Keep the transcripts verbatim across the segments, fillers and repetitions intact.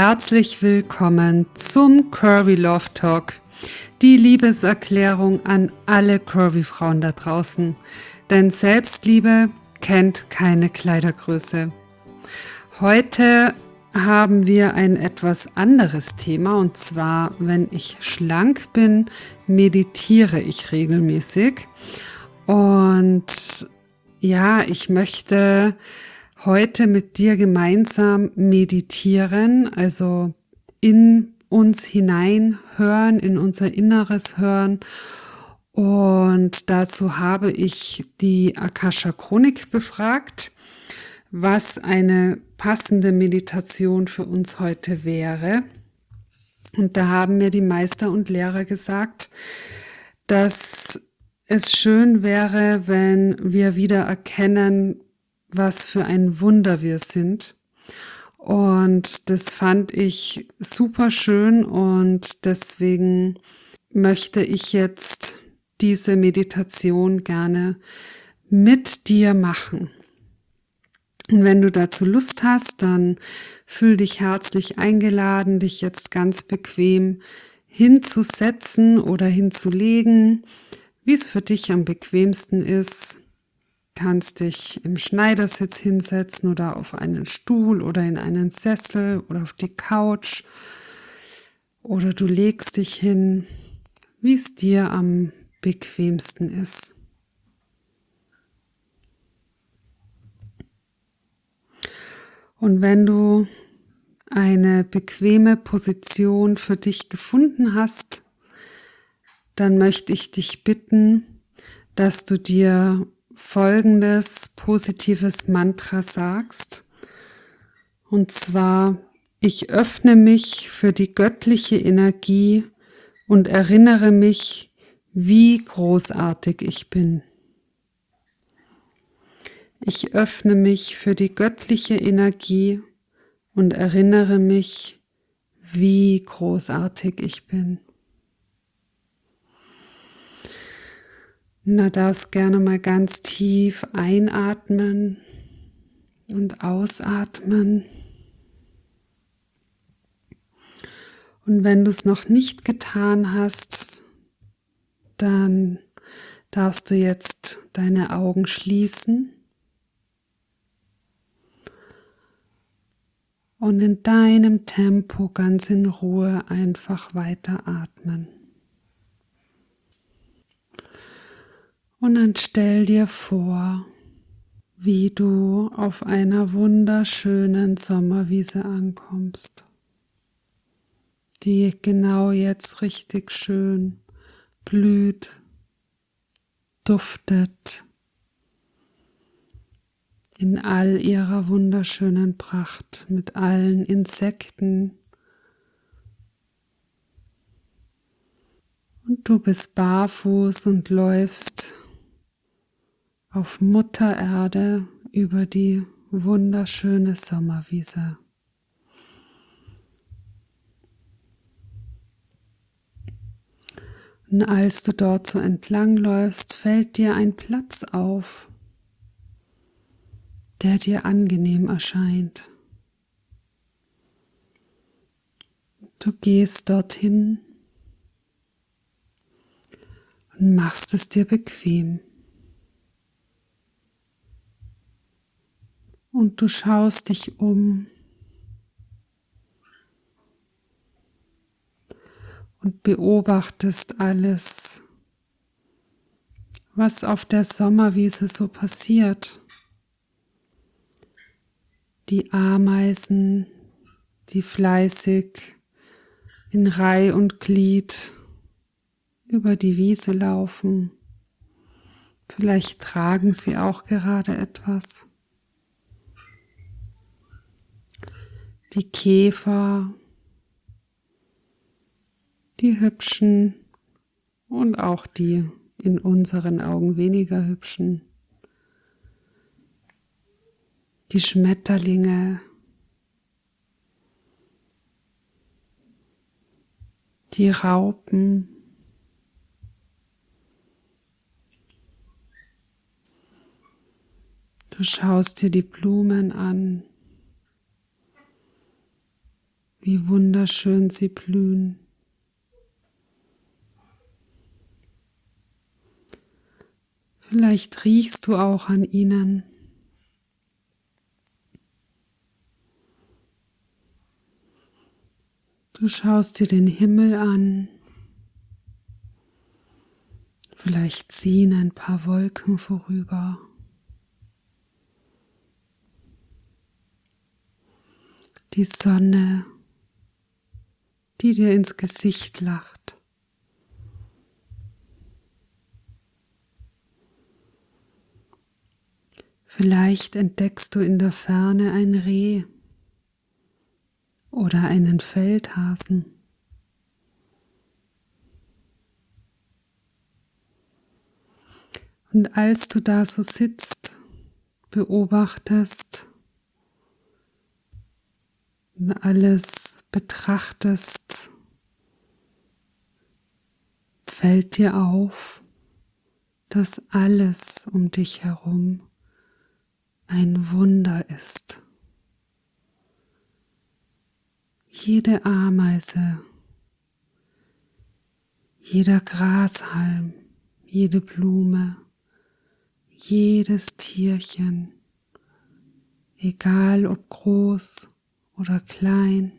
herzlich willkommen zum Curvy Love Talk, die Liebeserklärung an alle Curvy-Frauen da draußen, denn Selbstliebe kennt keine Kleidergröße. Heute haben wir ein etwas anderes Thema, und zwar, wenn ich schlank bin, meditiere ich regelmäßig. Und ja, ich möchte heute mit dir gemeinsam meditieren, also in uns hineinhören, in unser Inneres hören. Und dazu habe ich die Akasha Chronik befragt, was eine passende Meditation für uns heute wäre. Und da haben mir die Meister und Lehrer gesagt, dass es schön wäre, wenn wir wieder erkennen, was für ein Wunder wir sind. Und das fand ich super schön, und deswegen möchte ich jetzt diese Meditation gerne mit dir machen. Und wenn du dazu Lust hast, dann fühl dich herzlich eingeladen, dich jetzt ganz bequem hinzusetzen oder hinzulegen, wie es für dich am bequemsten ist. Du kannst dich im Schneidersitz hinsetzen oder auf einen Stuhl oder in einen Sessel oder auf die Couch, oder du legst dich hin, wie es dir am bequemsten ist. Und wenn du eine bequeme Position für dich gefunden hast, dann möchte ich dich bitten, dass du dir folgendes positives Mantra sagst. Und zwar: Ich öffne mich für die göttliche Energie und erinnere mich, wie großartig ich bin. Ich öffne mich für die göttliche Energie und erinnere mich, wie großartig ich bin. Na, darfst gerne mal ganz tief einatmen und ausatmen. Und wenn du es noch nicht getan hast, dann darfst du jetzt deine Augen schließen und in deinem Tempo ganz in Ruhe einfach weiteratmen. Und dann stell dir vor, wie du auf einer wunderschönen Sommerwiese ankommst, die genau jetzt richtig schön blüht, duftet, in all ihrer wunderschönen Pracht, mit allen Insekten. Und du bist barfuß und läufst auf Mutter Erde über die wunderschöne Sommerwiese. Und als du dort so entlang läufst, fällt dir ein Platz auf, der dir angenehm erscheint. Du gehst dorthin und machst es dir bequem. Und du schaust dich um und beobachtest alles, was auf der Sommerwiese so passiert. Die Ameisen, die fleißig in Reih und Glied über die Wiese laufen. Vielleicht tragen sie auch gerade etwas. Die Käfer, die hübschen und auch die in unseren Augen weniger hübschen. Die Schmetterlinge, die Raupen, du schaust dir die Blumen an, wie wunderschön sie blühen. Vielleicht riechst du auch an ihnen. Du schaust dir den Himmel an. Vielleicht ziehen ein paar Wolken vorüber. Die Sonne, die dir ins Gesicht lacht. Vielleicht entdeckst du in der Ferne ein Reh oder einen Feldhasen. Und als du da so sitzt, beobachtest und alles betrachtest, fällt dir auf, dass alles um dich herum ein Wunder ist. Jede Ameise, jeder Grashalm, jede Blume, jedes Tierchen, egal ob groß oder klein,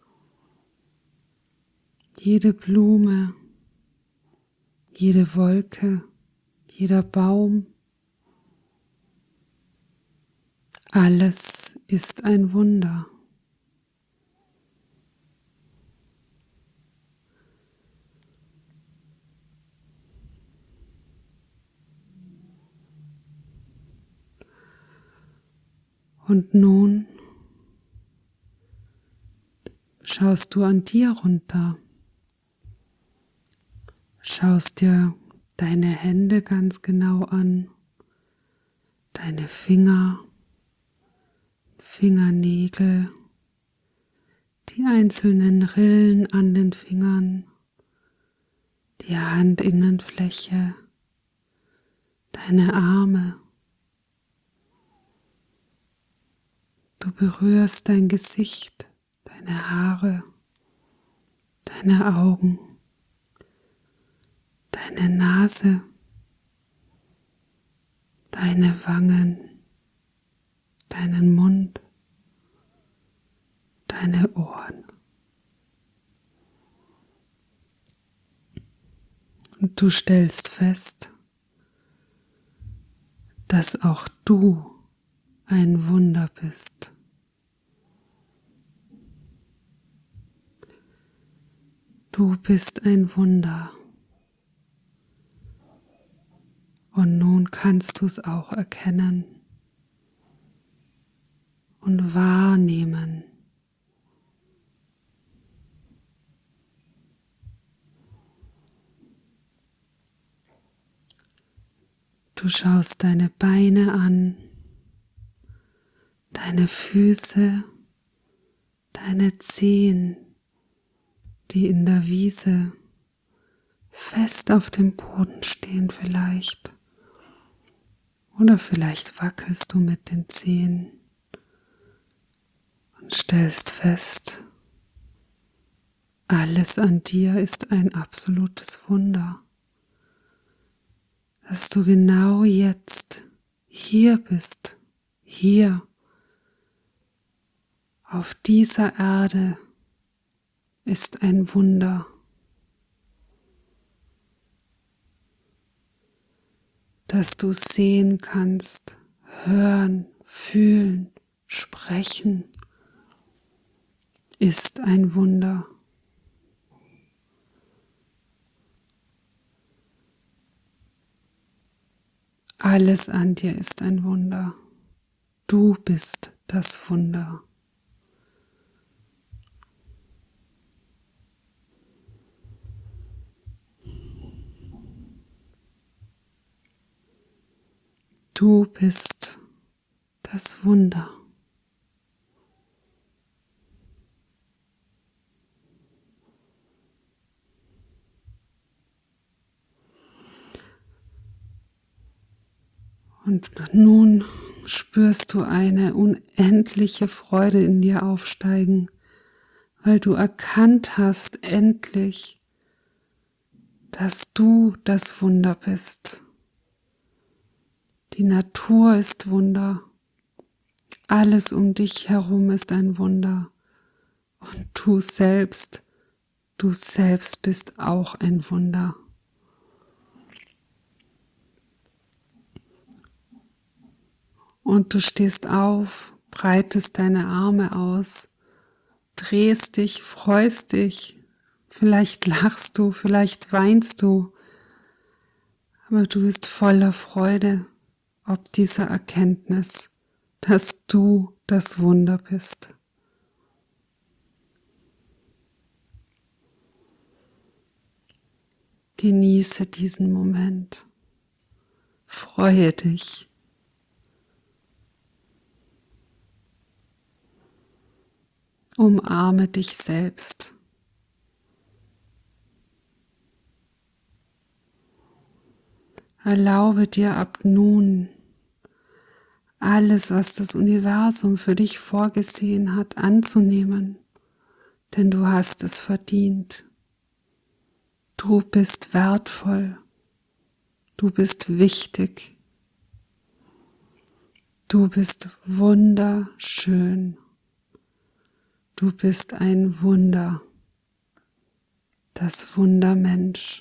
jede Blume, jede Wolke, jeder Baum, alles ist ein Wunder. Und nun schaust du an dir runter, schaust dir deine Hände ganz genau an, deine Finger, Fingernägel, die einzelnen Rillen an den Fingern, die Handinnenfläche, deine Arme. Du berührst dein Gesicht, deine Haare, deine Augen, deine Nase, deine Wangen, deinen Mund, deine Ohren. Und du stellst fest, dass auch du ein Wunder bist. Du bist ein Wunder. Und nun kannst du es auch erkennen und wahrnehmen. Du schaust deine Beine an, deine Füße, deine Zehen, die in der Wiese fest auf dem Boden stehen vielleicht. Oder vielleicht wackelst du mit den Zehen und stellst fest, alles an dir ist ein absolutes Wunder. Dass du genau jetzt hier bist, hier auf dieser Erde ist ein Wunder. Dass du sehen kannst, hören, fühlen, sprechen, ist ein Wunder. Alles an dir ist ein Wunder. Du bist das Wunder. Du bist das Wunder. Und nun spürst du eine unendliche Freude in dir aufsteigen, weil du erkannt hast endlich, dass du das Wunder bist. Die Natur ist Wunder. Alles um dich herum ist ein Wunder. Und du selbst, du selbst bist auch ein Wunder. Und du stehst auf, breitest deine Arme aus, drehst dich, freust dich, vielleicht lachst du, vielleicht weinst du, aber du bist voller Freude ob dieser Erkenntnis, dass du das Wunder bist. Genieße diesen Moment, freue dich. Umarme dich selbst. Erlaube dir ab nun, alles, was das Universum für dich vorgesehen hat, anzunehmen, denn du hast es verdient. Du bist wertvoll. Du bist wichtig. Du bist wunderschön. Du bist ein Wunder. Das Wundermensch.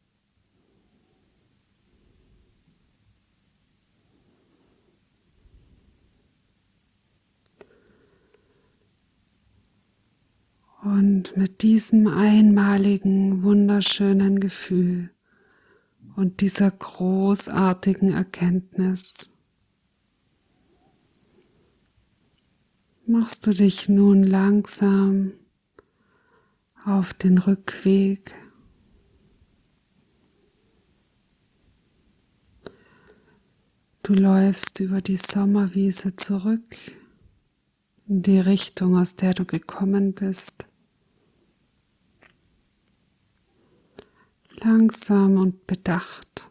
Und mit diesem einmaligen, wunderschönen Gefühl und dieser großartigen Erkenntnis machst du dich nun langsam auf den Rückweg. Du läufst über die Sommerwiese zurück in die Richtung, aus der du gekommen bist. Langsam und bedacht,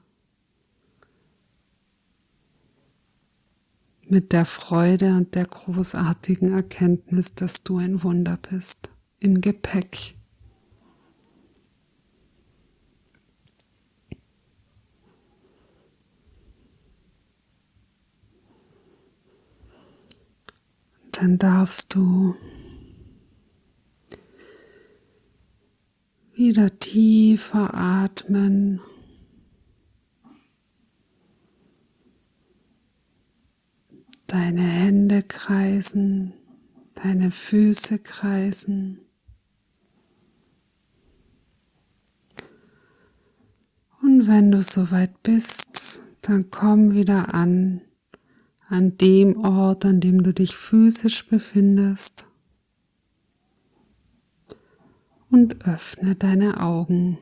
mit der Freude und der großartigen Erkenntnis, dass du ein Wunder bist, im Gepäck. Dann darfst du wieder tiefer atmen. Deine Hände kreisen, deine Füße kreisen. Und wenn du soweit bist, dann komm wieder an, an dem Ort, an dem du dich physisch befindest. Und öffne deine Augen.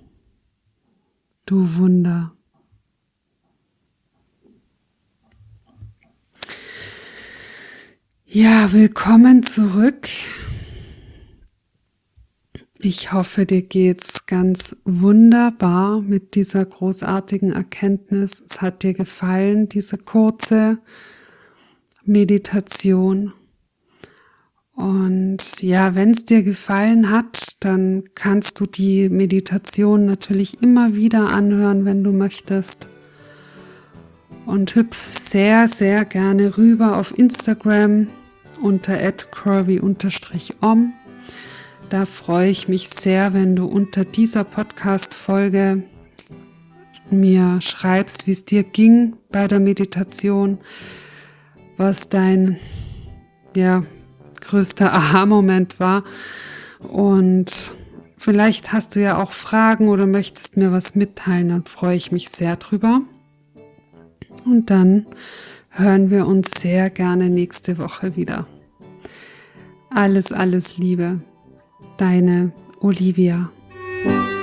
Du Wunder. Ja, willkommen zurück. Ich hoffe, dir geht's ganz wunderbar mit dieser großartigen Erkenntnis. Es hat dir gefallen, diese kurze Meditation. Und ja, wenn es dir gefallen hat, dann kannst du die Meditation natürlich immer wieder anhören, wenn du möchtest. Und hüpf sehr, sehr gerne rüber auf Instagram unter at curvy om. Da freue ich mich sehr, wenn du unter dieser Podcast-Folge mir schreibst, wie es dir ging bei der Meditation, was dein, ja, größter Aha-Moment war. Und vielleicht hast du ja auch Fragen oder möchtest mir was mitteilen, dann freue ich mich sehr drüber. Und dann hören wir uns sehr gerne nächste Woche wieder. Alles, alles Liebe, deine Olivia.